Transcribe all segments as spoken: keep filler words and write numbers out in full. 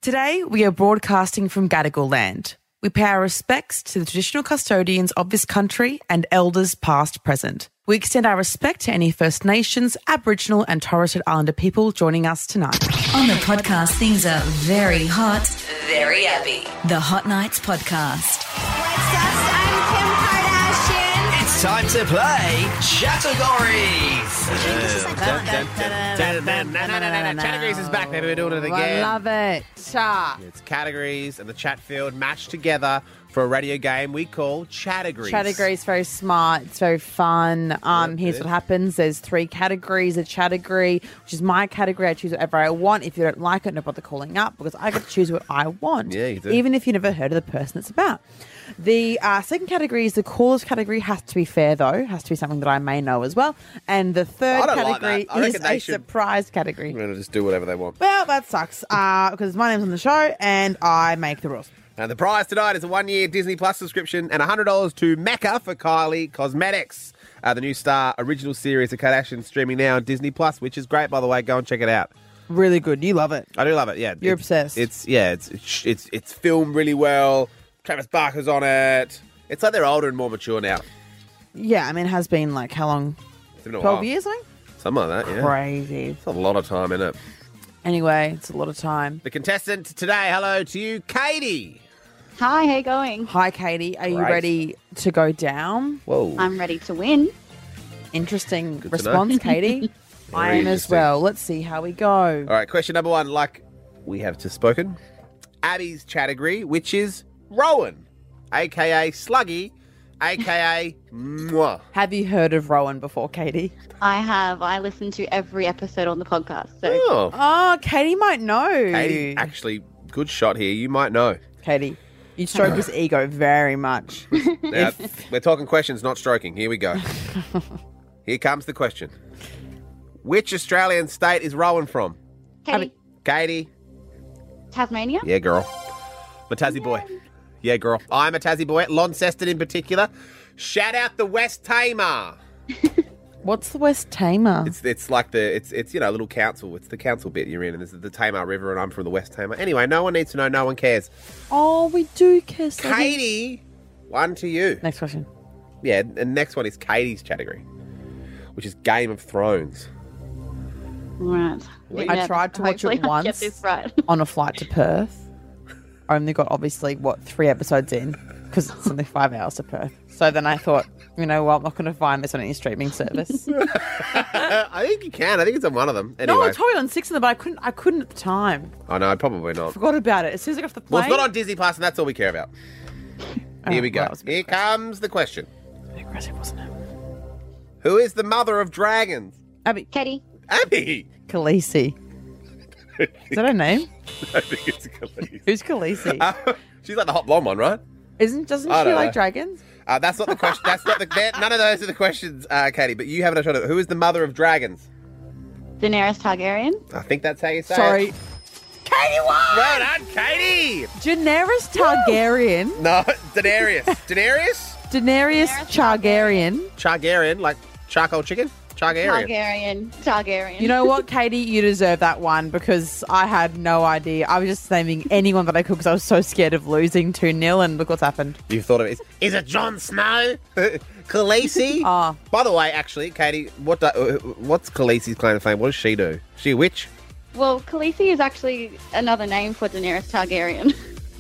Today, we are broadcasting from Gadigal land. We pay our respects to the traditional custodians of this country and elders past, present. We extend our respect to any First Nations, Aboriginal and Torres Strait Islander people joining us tonight. On the podcast, things are very hot, Very Abby. the Hot Nights Podcast. What's up? I'm Kim Kardashian. It's time to play Categories. Categories is back, baby. We're doing it again. I love it. Ah. It's categories and the chat field matched together for a radio game we call Categories. Categories, very smart. It's very fun. Um, Yep, here's it what is. happens. There's three categories. A category, which is my category. I choose whatever I want. If you don't like it, no bother calling up because I get to choose what I want. Yeah, you do. Even if you never heard of the person it's about. The uh, second category is the callers category. Has to be fair, though. Has to be something that I may know as well. And the third I don't like category that. I reckon is they a should- surprise category. We're going to just do whatever they want. Well, that sucks uh, because my name's on the show and I make the rules. And the prize tonight is a one-year Disney Plus subscription and one hundred dollars to Mecca for Kylie Cosmetics. Uh, the new Star original series of Kardashian streaming now on Disney Plus, which is great, by the way. Go and check it out. Really good. You love it. I do love it. Yeah, You're it's, obsessed. It's yeah, it's it's it's it's filmed really well. Travis Barker's on it. It's like they're older and more mature now. Yeah, I mean, it has been like how long? It's been a twelve while. years, I think? Something like that. Yeah, Crazy. it's a lot of time in it. Anyway, it's a lot of time. The contestant today, hello to you, Katie. Hi, how you going? Hi, Katie. Are you Great. ready to go down? Whoa. I'm ready to win. Interesting to know. response, Katie. I am as interesting. well. Let's see how we go. All right, question number one, like we have just spoken. Abby's category, which is Rowan, a k a. Sluggy, a k a. Mwah. Have you heard of Rowan before, Katie? I have. I listen to every episode on the podcast. So Oh, Oh, Katie might know. Katie, actually, good shot here. You might know. Katie, you stroke his ego very much. Now, we're talking questions, not stroking. Here we go. Here comes the question. Which Australian state is Rowan from? Katie, Katie? Tasmania. Yeah, girl. I'm a Tassie boy. Yeah, girl. I'm a Tassie boy. Launceston in particular. Shout out the West Tamar. What's the West Tamar? It's it's like the it's it's you know a little council. It's the council bit you're in, and this is the Tamar River, and I'm from the West Tamar. Anyway, no one needs to know. No one cares. Oh, we do kiss. Katie, one to you. Next question. Yeah, and next one is Katie's category, which is Game of Thrones. Right. I tried to watch Hopefully it I'll Get once. this right. On a flight to Perth. I only got obviously what three episodes in because it's only five hours to Perth. So then I thought, you know what, I'm not going to find this on any streaming service. I think you can. I think it's on one of them. Anyway, No, I told you on six of them, but I couldn't. I couldn't at the time. I know, probably not. Forgot about it as soon as I got off the Well, plane. it's not on Disney Plus, and that's all we care about. Oh, Here we go. well, that was a bit Here aggressive. comes the question. A bit aggressive, wasn't it? Who is the mother of dragons? Abby Katie. Abby. Khaleesi. Is that her name? I think it's Khaleesi. Who's Khaleesi? Uh, she's like the hot blonde one, right? Isn't doesn't I she don't like know. dragons? Uh, that's not the question. That's not the. they're- None of those are the questions, uh, Katie. But you haven't shot it. Who is the mother of dragons? Daenerys Targaryen. I think that's how you say Sorry. it. Katie won! Well done, Katie. Daenerys Targaryen. No, Daenerys. Daenerys. Daenerys Targaryen. Targaryen, like charcoal chicken. Targaryen. Targaryen. Targaryen. You know what, Katie? You deserve that one because I had no idea. I was just naming anyone that I could because I was so scared of losing two nil, and look what's happened. You thought of it. Is it Jon Snow? Khaleesi? Oh. By the way, actually, Katie, what do, uh, what's Khaleesi's claim to fame? What does she do? Is she a witch? Well, Khaleesi is actually another name for Daenerys Targaryen.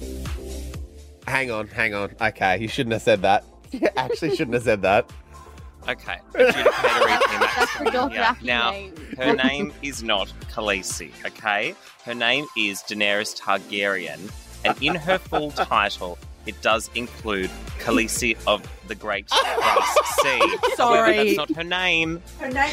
Hang on, hang on. Okay, you shouldn't have said that. You actually shouldn't have said that. Okay, adjudicator Max That's the coming here. Dothraki Now, name. her name is not Khaleesi, okay? Her name is Daenerys Targaryen, and in her full title, it does include Khaleesi of the Great Grass Sea. However, Sorry. that's not her name. Her name.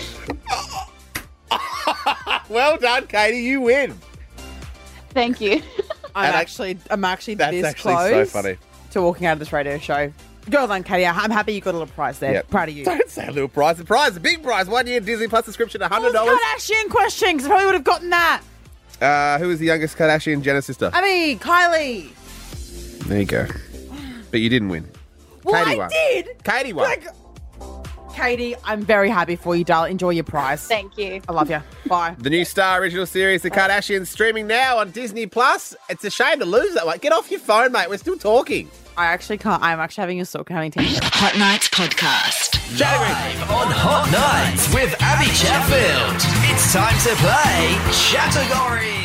Well done, Katie. You win. Thank you. I'm And I- actually, I'm actually That's this actually close so funny. to walking out of this radio show. Go on, Katie. I'm happy you got a little prize there. Yep. Proud of you. Don't say a little prize. The prize, a big prize. One year Disney Plus subscription, one hundred dollars. Kardashian question, because I probably would have gotten that. Uh, who is the youngest Kardashian Jenner sister? Abby, Kylie. There you go. But you didn't win. Well, Katie I won. did. Katie won. Like, Katie, I'm very happy for you, darling. Enjoy your prize. Thank you. I love you. Bye. The new Star original series, The Kardashians, streaming now on Disney Plus. It's a shame to lose that one. Get off your phone, mate. We're still talking. I actually can't. I'm actually having a stalk having tea. Hot Nights Podcast. Live on Hot Nights with Abby Chatfield. It's time to play Category.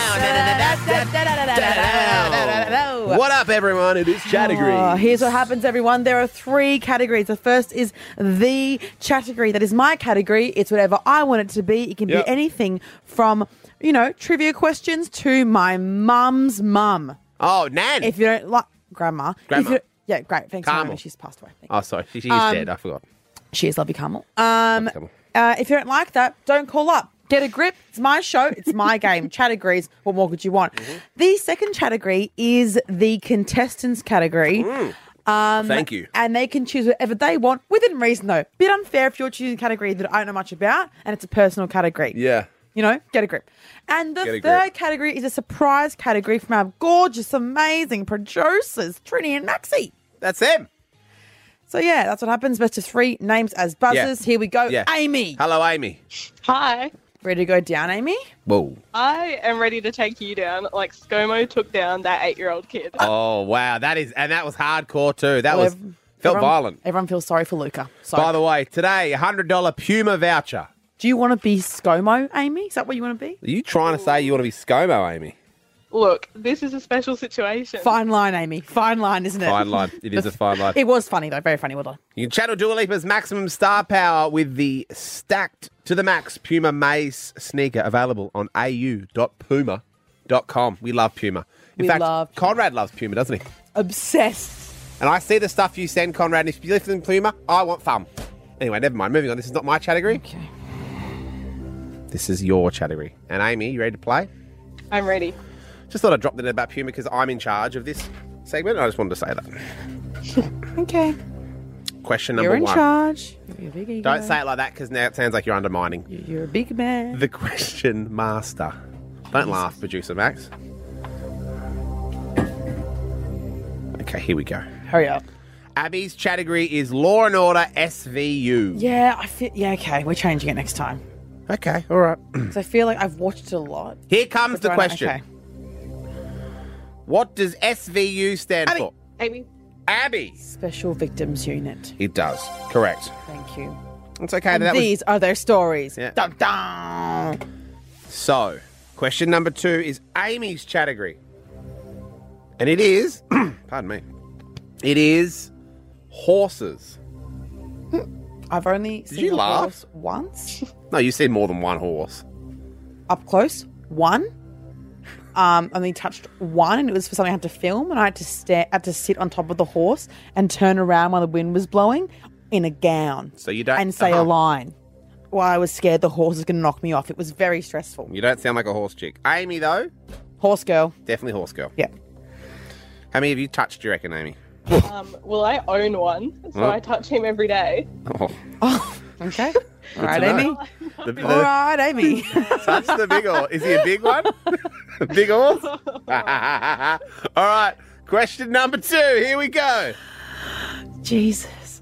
What up, everyone? It is Category. Oh, here's what happens, everyone. There are three categories. The first is the category. That is my category. It's whatever I want it to be. It can Yep. be anything from, you know, trivia questions to my mum's mum. Oh, Nan. If you don't like grandma. If Grandma. you don't- yeah, great. Thanks, Carmel. Carmel. She's passed away. Thank oh, sorry. She, she's Um, dead. I forgot. She is lovely, Carmel. Um, Carmel. uh, if you don't like that, don't call up. Get a grip. It's my show. It's my game. Categories. What more could you want? Mm-hmm. The second category is the contestants category. Um, Thank you. And they can choose whatever they want within reason, though. Bit unfair if you're choosing a category that I don't know much about and it's a personal category. Yeah. You know, get a grip. And the Get a third grip. category is a surprise category from our gorgeous, amazing producers, Trini and Maxie. That's them. So, yeah, that's what happens. Best of three names as buzzers. Yeah. Here we go. Yeah. Amy. Hello, Amy. Hi. Ready to go down, Amy? Whoa. I am ready to take you down like ScoMo took down that eight-year-old kid. Oh, wow. That is, and that was hardcore too. That Well, was, ev- felt everyone- violent. Everyone feels sorry for Luca. So, By the way, today, a one hundred dollars Puma voucher. do you want to be ScoMo, Amy? Is that what you want to be? Are you trying to say you want to be ScoMo, Amy? Look, this is a special situation. Fine line, Amy. Fine line, isn't it? Fine line. It is a fine line. It was funny, though. Very funny. Well done. You can channel Dua Lipa's maximum star power with the stacked to the max Puma Maze sneaker available on a u dot puma dot com. We love Puma. In We fact, love Puma. Conrad loves Puma, doesn't he? Obsessed. And I see the stuff you send, Conrad, and if you live in Puma, I want thumb. Anyway, never mind. Moving on. This is not my category. Okay. This is your category. And Amy, you ready to play? I'm ready. Just thought I'd drop that in about Puma because I'm in charge of this segment. I just wanted to say that. Okay. Question number You're in one. charge. You're a big ego. Don't say it like that because now it sounds like you're undermining. You're a big man. The question master. Don't laugh, producer Max. Okay, here we go. Hurry up. Abby's category is Law and Order S V U. Yeah, I feel. Yeah, okay. We're changing it next time. Okay, all right. Because I feel like I've watched it a lot. Here comes the Right, question. Okay. What does S V U stand Abby. for? Amy. Abby. Special Victims Unit. It does. Correct. Thank you. It's okay. And That was... these are their stories. Yeah. Dun, dun. So, question number two is Amy's category. And it is, pardon me, it is horses. I've only seen you a laugh? horse once. No, you've seen more than one horse. Up close. One. Um, only touched one, and it was for something I had to film, and I had to stare, had to sit on top of the horse and turn around while the wind was blowing in a gown. So you don't... and say uh-huh. a line. While I was scared the horse was going to knock me off. It was very stressful. You don't sound like a horse chick. Amy, though, Horse girl. definitely horse girl. Yeah. How many have you touched, do you reckon, Amy? Um, well, I own one, so Oh. I touch him every day. Oh, Oh, okay. All right, to know. Amy. the, the, All right, Amy. touch the big horse. Is he a big one? A big horse? All right, question number two. Here we go. Jesus.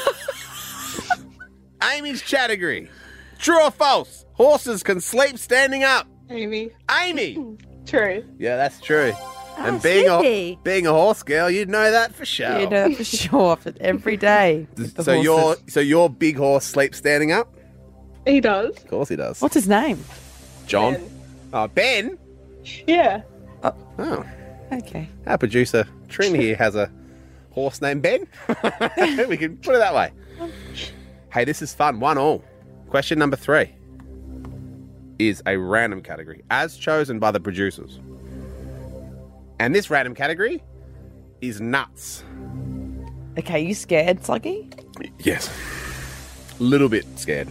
Amy's category. True or false? Horses can sleep standing up. Amy. Amy. True. Yeah, that's true. and Oh, being sleepy. a being a horse girl, you'd know that for sure. You know that for sure. For every day. with the so your horses. so your big horse sleeps standing up? He does. Of course he does. What's his name? John? Ben. Oh, Ben? Yeah. Oh, Okay. our producer Trin here has a horse named Ben. We can put it that way. Hey, this is fun. One all. Question number three is a random category, as chosen by the producers. And this random category is nuts. Okay, you scared, Sluggy? Yes. A little bit scared.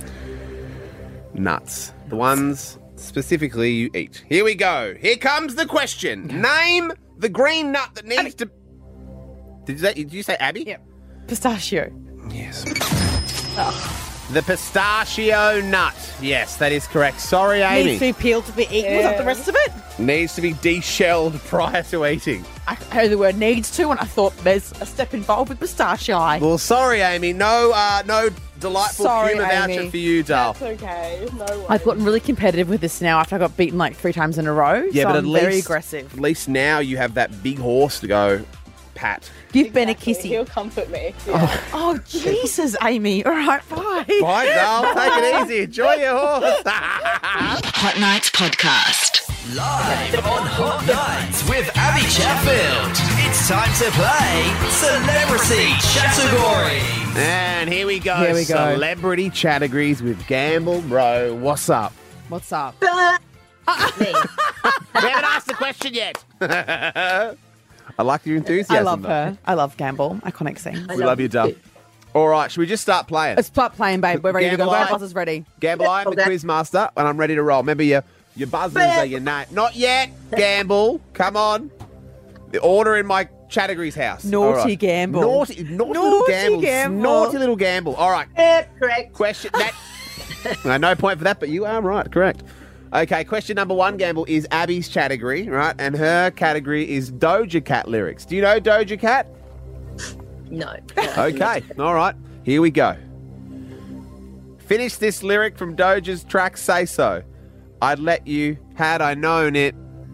Nuts. The ones specifically you eat. Here we go. Here comes the question. Name the green nut that needs to... Did you say, did you say Abby? Yep. Pistachio. Yes. The pistachio nut. Yes, that is correct. Sorry, Amy. Needs to be peeled to be eaten. Was that the rest of it? Needs to be deshelled prior to eating. I heard the word needs to, and I thought there's a step involved with pistachio. Well, sorry, Amy. No, uh, no delightful Sorry, humour voucher Amy. for you, Dal. That's okay. No worries. I've gotten really competitive with this now after I got beaten like three times in a row. Yeah, so but I'm at least very aggressive. At least now you have that big horse to go pat. Give Ben a Exactly. kissy. He'll comfort me. Yeah. Oh, Jesus, Amy. All right, bye. Bye, Dal. Take it easy. Enjoy your horse. Hot Nights Podcast. Live on Hot Nights with Abby Chatfield. It's time to play Celebrity Category. And here we go. Here we go. Celebrity categories with Gamble Bro. What's up? What's up? We haven't asked the question yet. I like your enthusiasm. I love though. her. I love Gamble. Iconic scene. We love you, Dal. All right, should we just start playing? Let's start playing, babe. We're ready to go. Gamble, I- Grandpa's is ready. Gamble, I am the quiz master, and I'm ready to roll. Remember, your your buzzers are your name. Not yet, Gamble. Come on. The order in my categories house. Naughty All right. Gamble. Naughty, naughty, little Naughty Gamble. Gamble. Naughty little Gamble. All right. Correct. Question that. No, no point for that, but you are right. Correct. Okay, question number one, Gamble, is Abby's category, right? And her category is Doja Cat lyrics. Do you know Doja Cat? No. Okay, all right. Here we go. Finish this lyric from Doja's track Say So. I'd let you, had I known it.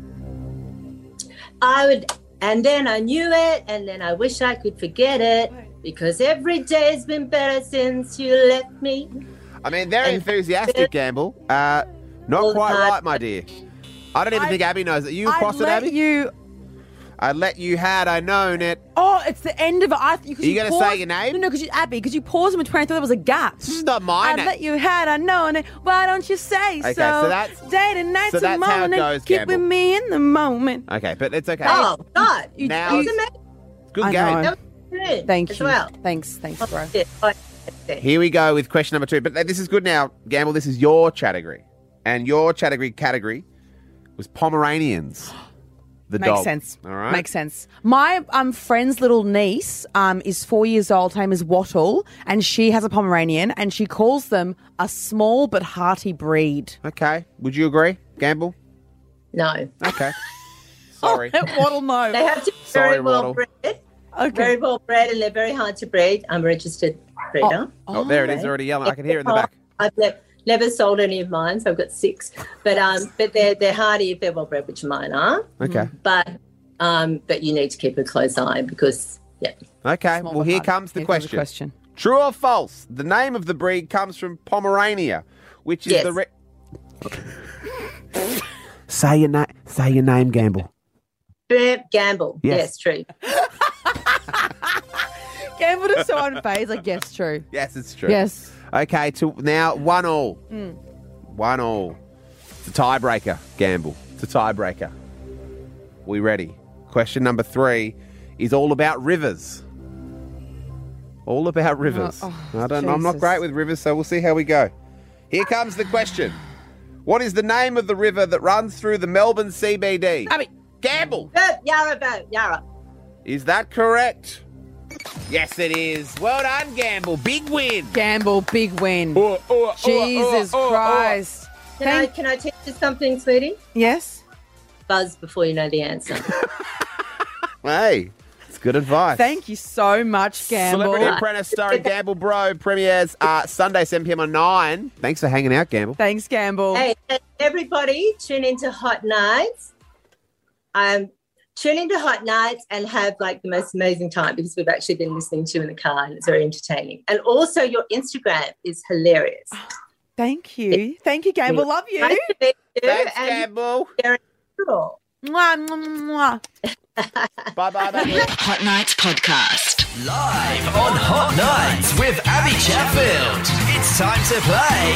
I would, and then I knew it, and then I wish I could forget it, because every day's been better since you left me. I mean, very And- enthusiastic, Gamble. Uh, not All the quite time. right, my dear. I don't even I- think Abby knows it. You I'd across it, let Abby? you. I'd let you, had I known it. Oh, it's the end of it. I, you, Are you gonna say your name? No, no, because you, Abby, because you paused in between. I thought there was a gap. This is not mine. I'd let you had I known it. Why don't you say Okay, so? so that's- day to night so to that's how it morning. goes, Keep Gamble. with me in the moment. Okay, but it's okay. Oh, God. You- Now- That was amazing. Good I game. know. That was good Thank as you. well. Thanks, thanks, bro. Yeah, I- Here we go with question number two. But this is good now, Gamble. This is your category. And your category category was Pomeranians. The Makes dog. sense. All right. Makes sense. My um, friend's little niece um, is four years old. Her name is Wattle, and she has a Pomeranian, and she calls them a small but hearty breed. Okay. Would you agree, Gamble? No. Okay. Sorry. Wattle, no. They have to be Sorry, very well Waddle. bred. Okay. Very well bred, and they're very hard to breed. I'm a registered breeder. Oh, there it is, already yelling. I can hear it in the back. I've ne- never sold any of mine, so I've got six. But um, but they're they're hardy if they're well bred, which mine are. Okay. But um, but you need to keep a close eye because yeah. Okay. Small Well, but here hearty. comes the Here question. question. True or false? The name of the breed comes from Pomerania, which is Yes. the. Re- say your name. Say your name, Gamble. Gamble. Yes. Yes, true. Gamble is so unfazed. Like, yes, true. Yes, it's true. Yes. Okay. To now, one all. One all. It's a tiebreaker, Gamble. It's a tiebreaker. We ready? Question number three is all about rivers. All about rivers. Oh, I don't. I'm not Jesus. great with rivers, so we'll see how we go. Here comes the question. What is the name of the river that runs through the Melbourne C B D? Abby. Gamble. Uh, Yarra boat, Yarra. Is that correct? Yes, it is. Well done, Gamble. Big win. Gamble, big win. Oh, oh, oh, Jesus oh, oh, oh. Christ. Can I Thank- can I teach you something, sweetie? Yes? Buzz before you know the answer. Hey, it's good advice. Thank you so much, Gamble. Celebrity Apprentice starring Gamble Bro premieres uh, Sunday, seven p.m. on nine. Thanks for hanging out, Gamble. Thanks, Gamble. Hey, everybody, tune into Hot Nights. Um, tune into Hot Nights and have like the most amazing time because we've actually been listening to you in the car and it's very entertaining. And also, your Instagram is hilarious. Thank you. Thank you, Gamble. Love you. Nice to meet you, Thanks, and Gamble. you're cool. Mwah, mwah, mwah. Bye-bye, baby. Hot Nights Podcast. Live on Hot Nights with Abby Chatfield. It's time to play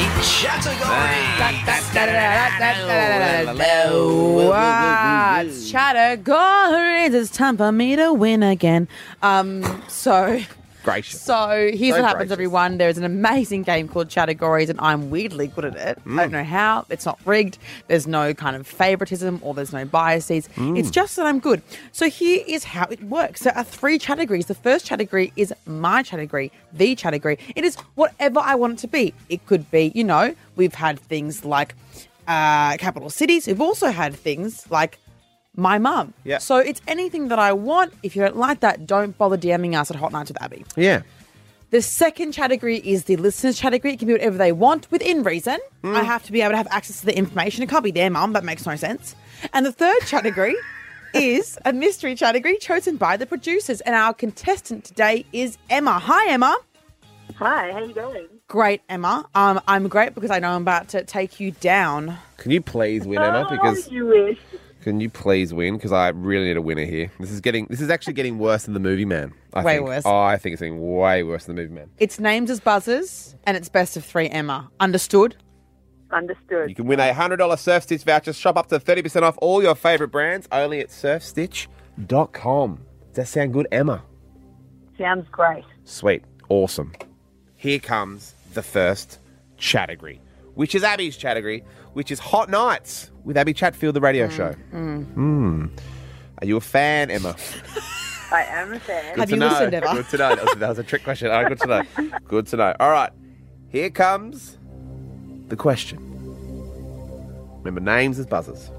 Category. What's categories? It's time for me to win again. Um, so, Gracious. so here's So what happens, gracious. everyone. There's an amazing game called Categories, and I'm weirdly good at it. I Mm. don't know how. It's not rigged. There's no kind of favoritism or there's no biases. Mm. It's just that I'm good. So here is how it works. There are three categories. The first category is my category, the category. It is whatever I want it to be. It could be, you know, we've had things like uh, capital cities. We've also had things like my mum. Yeah. So it's anything that I want. If you don't like that, don't bother DMing us at Hot Nights with Abby. Yeah. The second category is the listeners' category. It can be whatever they want within reason. I have to be able to have access to the information. It can't be their mum. That makes no sense. And the third category is a mystery category chosen by the producers. And our contestant today is Emma. Hi, Emma. Hi, how you going? Great, Emma. Um, I'm great because I know I'm about to take you down. Can you please win, Emma? Oh, Because you wish. can you please win? Because I really need a winner here. This is getting. This is actually getting worse than the Movie Man. I Way think. worse. Oh, I think it's getting way worse than the Movie Man. It's names as buzzers, and it's best of three, Emma. Understood? Understood. You can win a one hundred dollars Surf Stitch voucher. Shop up to thirty percent off all your favourite brands only at surf stitch dot com. Does that sound good, Emma? Sounds great. Sweet. Awesome. Here comes the first category, which is Abby's category, which is Hot Nights with Abby Chatfield, the radio show. Mm. Are you a fan, Emma? I am a fan. Good Have to you know. listened, Emma? Good to know. That was, that was a trick question. All right, good to know. Good to know. All right. Here comes the question. Remember, names as buzzers.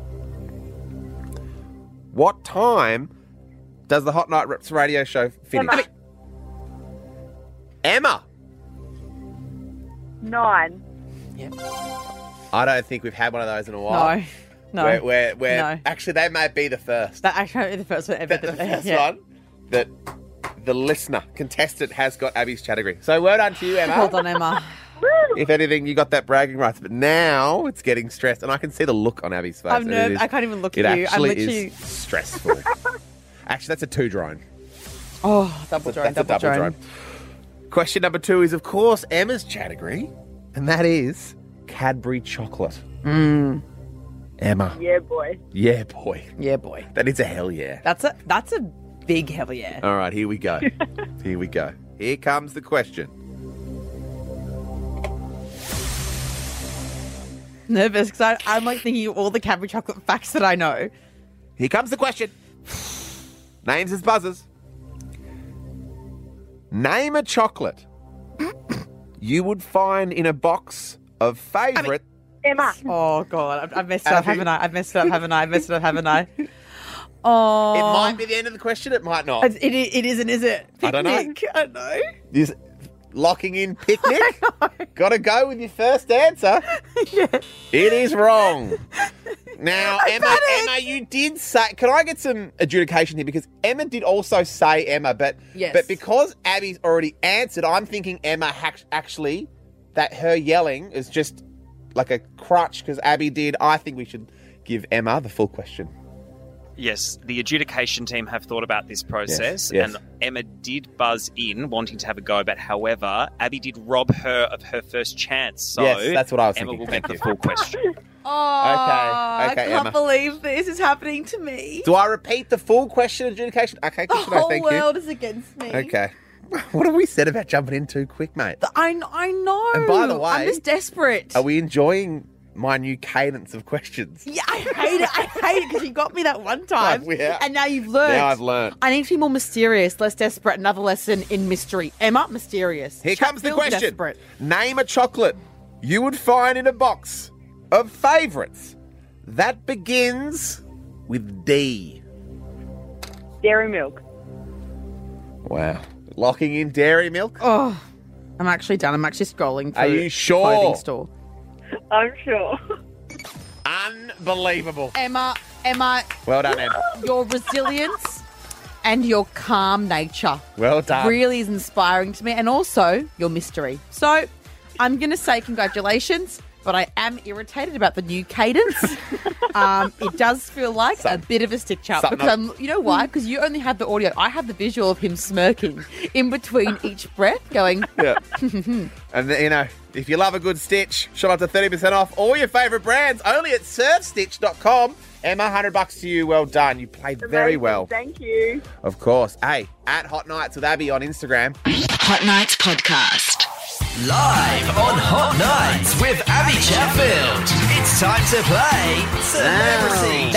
What time does the Hot Night Rips radio show finish? Emma. Emma. Nine. I don't think we've had one of those in a while. No. No. Where, where, where No. actually, they may be the first. That actually the first one ever. the, the that- first yeah. one that the listener, contestant, has got Abby's category. So well done to you, Emma. Hold on, Emma. If anything, you got that bragging rights. But now it's getting stressed. And I can see the look on Abby's face. I'm and nervous. it is- I can't even look It at you. I'm actually literally. is stressful. Actually, that's a two drone. Oh, double drone, That's a double, double drone. drone. Question number two is, of course, Emma's category. And that is Cadbury chocolate. Mm. Emma. Yeah, boy. Yeah, boy. Yeah, boy. That is a hell yeah. That's a that's a big hell yeah. All right, here we go. Here we go. Here comes the question. Nervous because I'm like thinking of all the Cadbury chocolate facts that I know. Here comes the question. Names as buzzers. Name a chocolate you would find in a box of favourite. Emma. Oh god, I've, I've messed it up, Abby. haven't I? I've messed it up, haven't I? I've messed it up, haven't I? Oh, It might be the end of the question. It might not. It, it, it isn't, is it? I don't know. Picnic, I know. Is locking in picnic? Got to go with your first answer. Yeah. It is wrong. Now, I Emma, panicked. Emma, you did say. Can I get some adjudication here? Because Emma did also say Emma, but Yes. but because Abby's already answered, I'm thinking Emma ha- actually that her yelling is just like a crutch because Abby did. I think we should give Emma the full question. Yes, the adjudication team have thought about this process, Yes, yes. and Emma did buzz in wanting to have a go, but however, Abby did rob her of her first chance. So Yes, that's what I was Emma thinking. will get Thank the you. full question. Oh, Okay, okay, I can't Emma. believe this is happening to me. Do I repeat the full question adjudication? Okay, The good to know. whole Thank world is against me. you. Okay. What have we said about jumping in too quick, mate? I, I know. And by the way- I'm just desperate. Are we enjoying my new cadence of questions? Yeah, I hate it. I hate it because you got me that one time. Oh, yeah. And now you've learned. Now I've learned. I need to be more mysterious, less desperate. Another lesson in mystery. Emma, mysterious. Here comes the Chatfield, question. Desperate. Name a chocolate you would find in a box of favourites that begins with D. Dairy milk. Wow. Locking in dairy milk? Oh, I'm actually done. I'm actually scrolling through Are you the sure? clothing store. I'm sure. Unbelievable. Emma, Emma, Well done, Em. your resilience and your calm nature Well done. really is inspiring to me, and also your mystery. So I'm going to say congratulations, but I am irritated about the new cadence. um, it does feel like Some- a bit of a stitch up something because up. I'm, you know why? Because you only have the audio. I have the visual of him smirking in between each breath, going. Yeah. And, you know, if you love a good stitch, shop up to thirty percent off all your favourite brands only at surf stitch dot com. Emma, one hundred bucks to you. Well done. You played very Amazing. well. Thank you. Of course. Hey, at Hot Nights with Abby on Instagram. Hot Nights Podcast. Live on Hot Nights with Abby Chatfield. It's time to play Celebrity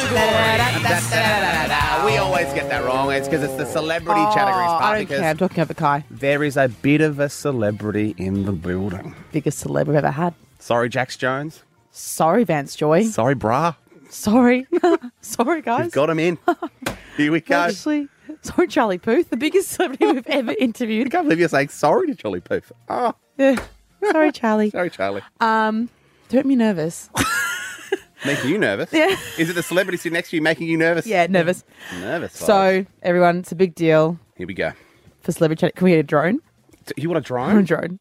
Category. We always get that wrong. It's because it's the celebrity Oh, categories part. I don't because care. I'm talking over Kai. there is a bit of a celebrity in the building. Biggest celeb I've ever had. Sorry, Jax Jones. Sorry, Vance Joy. Sorry, brah. Sorry. Sorry, guys. We've got him in. Here we go. Actually, Sorry, Charlie Puth, the biggest celebrity we've ever I interviewed. can't believe you're saying sorry to Charlie Puth. Oh, Yeah. Sorry, Charlie. sorry, Charlie. Um, don't make me nervous. Making you nervous? Yeah. Is it the celebrity sitting next to you making you nervous? Yeah, nervous. Nervous. So, everyone, it's a big deal here we go. for celebrity chat. Can we get a drone? You want a I want a drone? drone.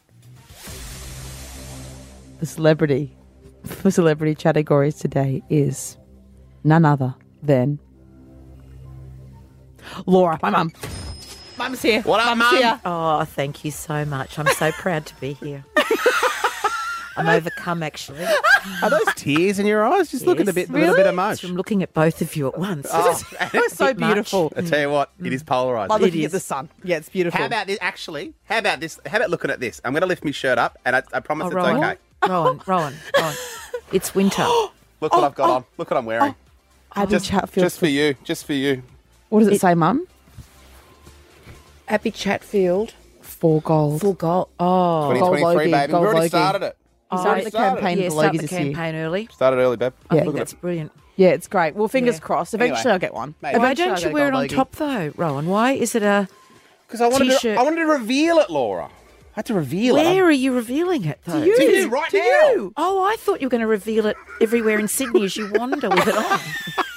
The celebrity for celebrity categories today is none other than Laura, my mum. Mum's here. What up, Mum's Mum? here. Oh, thank you so much. I'm so proud to be here. I'm overcome, actually. Are those tears in your eyes? Just look at a Yes. bit, little bit of It's emotion. from looking at both of you at once. Oh, It's so bit much. beautiful. I tell you what, it is polarised. Like looking is. at the sun. Yeah, it's beautiful. How about this? Actually, how about this? How about looking at this? I'm going to lift my shirt up, and I, I promise Oh, it's Rowan. okay. Rowan, Rowan, Rowan. It's winter. Look what I've got on. Look what I'm wearing. Abby just, Chatfield? just for you. Just for you. What does it, say, Mum? Abby Chatfield. Four gold. Full goal. Oh. Gold twenty twenty-three, Logie, baby. We've gold already Logie. started it. You started I- the campaign yeah, for start Logies the this year. campaign early. Started early, babe. I Yeah. think Look at that's it. brilliant. Yeah, it's great. Well, fingers Anyway. crossed. Eventually Anyway. I'll get one. Maybe. Why Eventually don't I'll you get a wear it gold on Logie. top, though, Rowan? Why is it a... Because I wanted to, T-shirt. I wanted to reveal it, Laura. I had to reveal Where it. are you revealing it, though? you. To you right To now. you. Oh, I thought you were going to reveal it everywhere in Sydney as you wander with it on.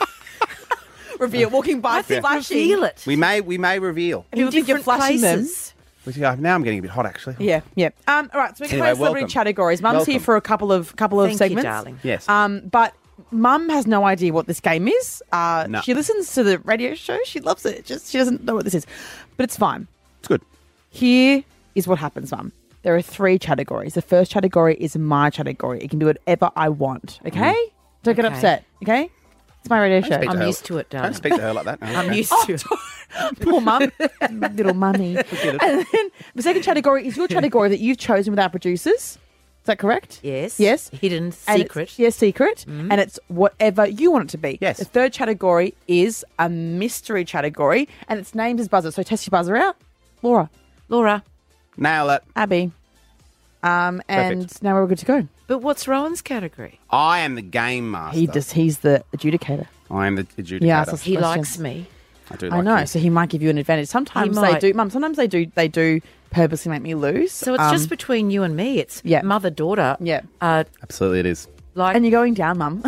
Reveal, walking by, I think flashing. reveal it. We may, we may reveal. People in think you're different flashing them. places. We see- Now I'm getting a bit hot, actually. Yeah, yeah. Um, all right, so we can Anyway, play celebrity welcome. categories. Mum's here Welcome. for a couple of couple of Thank you, segments. darling. Yes. Um, but Mum has no idea what this game is. Uh, No. She listens to the radio show. She loves it. Just she doesn't know what this is, but it's fine. It's good. Here is what happens, Mum. There are three categories. The first category is my category. It can be whatever I want. Okay? Don't get Okay. upset. Okay? It's my radio show. speak to I'm her. used to it, darling. Don't speak to her like that. I'm Okay. used to it. Poor mum, little mummy. And then the second category is your category that you've chosen with our producers. Is that correct? Yes. Yes. Hidden And it's- secret. yes, secret. And it's whatever you want it to be. Yes. The third category is a mystery category, and it's named as buzzer. So test your buzzer out. Laura, Laura, Nail it. Abby. Um, and Perfect. now we're all good to go. but what's Rowan's category? I am the game master. He does. He's the adjudicator. I am the adjudicator. Yeah, so- He Questions. likes me. I do I like know. you. So he might give you an advantage. Sometimes they might. do, Mum. Sometimes they do. They do purposely make me lose. So it's Um, just between you and me. It's yeah. mother-daughter. Yeah. Uh, Absolutely, it is. like, and you're going down, Mum.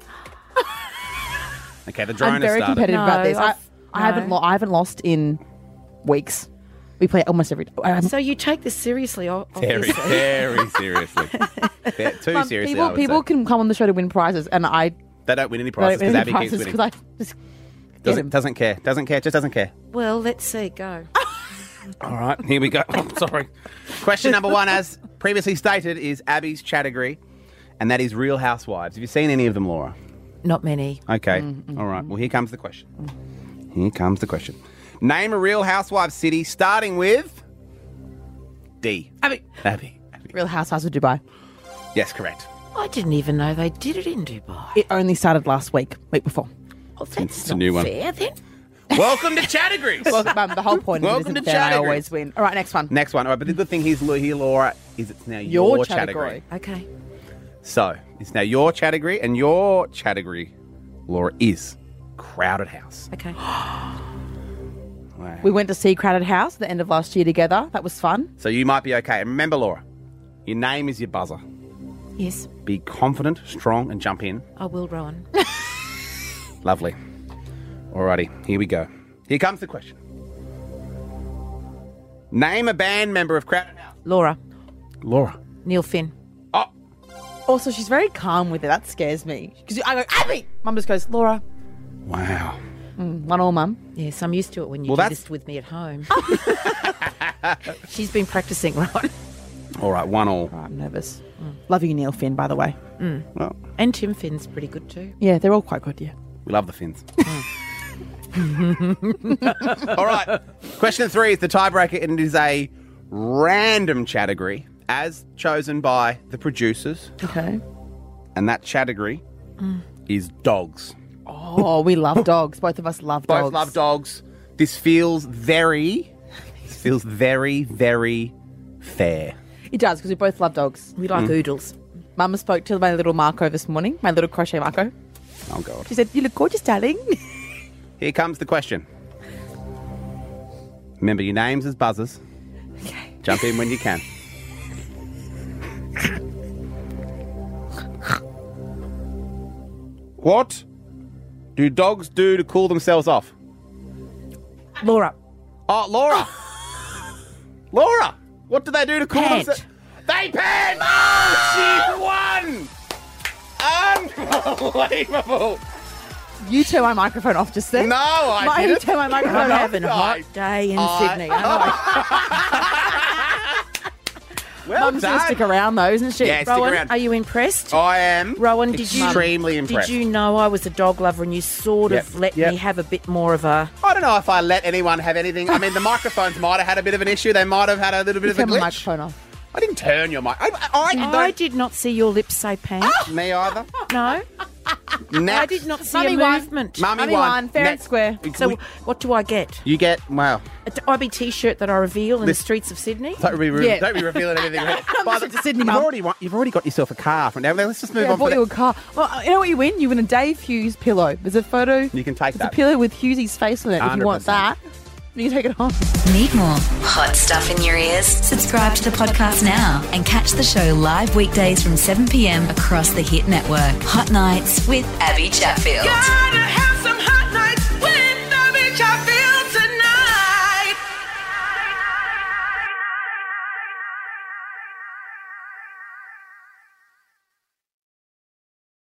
Okay, the drone I'm very has started. competitive about No, this. I, I've- I haven't. no. Lo- I haven't lost in weeks. We play almost every. I so you take this seriously, o- Very, obviously. very seriously. Ve- Too Mum, seriously, people I would people say. can come on the show to win prizes, and I They don't win any don't prizes win because any Abby keeps prizes winning. because I just get Doesn't, him. doesn't care. Doesn't care. Just doesn't care. Well, let's see. Go. All right, here we go. Sorry. Question number one, as previously stated, is Abby's category, and that is Real Housewives. Have you seen any of them, Laura? Not many. Okay. All right. Well, here comes the question. Here comes the question. Name a Real Housewives city starting with D. Abby. Abby. Abby. Real Housewives of Dubai. Yes, correct. I didn't even know they did it in Dubai. It only started last week, week before. Oh, that's It's a not new one. fair then. Welcome to categories. Well, Mum, the whole point Welcome of it to isn't fair. I categories. always win. All right, next one. Next one. All right, but the good thing here, here, Laura, is it's now your, Your category. category. Okay. So it's now your category, and your category, Laura, is Crowded House. Okay. Wow. We went to see Crowded House at the end of last year together. That was fun. So you might be okay. And remember, Laura, your name is your buzzer. Yes, Be confident, strong, and jump in. I will, Rowan. Lovely. Alrighty, here we go. Here comes the question. Name a band member of Crowded House. Laura. Laura. Neil Finn. Oh, Also, she's very calm with it. That scares me. Because I go, Abby! Mum just goes, Laura. wow. One all, Mum. Yes, I'm used to it when you Well, do that's- this with me at home. She's been practicing, Rowan. All right, one all. All right, I'm nervous. Love you, Neil Finn, by the way. Well, And Tim Finn's pretty good too. Yeah, they're all quite good, yeah. we love the Finns. All right. Question three is the tiebreaker, and it is a random category as chosen by the producers, Okay. and that category is dogs. Oh, we love dogs. Both of us love Both dogs. love dogs. This feels very, this feels very, very fair. It does, because we both love dogs. We like oodles. Mama spoke to my little Marco this morning, my little crochet Marco. Oh, God. She said, you look gorgeous, darling. Here comes the question. Remember your names as buzzers. Okay. Jump in when you can. What do dogs do to cool themselves off? Laura. Oh, Laura. Laura, what do they do to cool Pant. themselves? They pant! Oh, she's won! Unbelievable. You turn my microphone off just then. No, I My, didn't. turn my microphone I'm off. having a hot day in I- Sydney. I Well Mum's going to done. stick around though, isn't she? Yeah, stick Rowan, around. are you impressed? I am Rowan, did you extremely impressed. Did you know I was a dog lover and you sort of Yep, let yep. me have a bit more of a... I don't know if I let anyone have anything. I mean, the microphones might have had a bit of an issue. They might have had a little bit of a Turn my glitch. microphone off. I didn't turn your mic. I, I, I I don't. did not see your lips say pant. Me either. No, Next. I did not see Mummy a won. movement. Mummy Mummy won. won, fair and Next. square. So We- what do I get? you get, wow. A t- I B T-shirt that I reveal in This- the streets of Sydney? Don't be, re- Yeah. don't be revealing anything. By the- to Sydney, you've, Mum. already, won- you've already got yourself a car. For now. Let's just move Yeah, I on. bought For you a that. car. Well, you know what you win? You win a Dave Hughes pillow. There's a photo. You can take It's a that. pillow with Hughesy's face on it. If you want that, you can take it home. Need more hot stuff in your ears? Subscribe to the podcast now and catch the show live weekdays from seven p.m. across the Hit Network. Hot Nights with Abby Chatfield.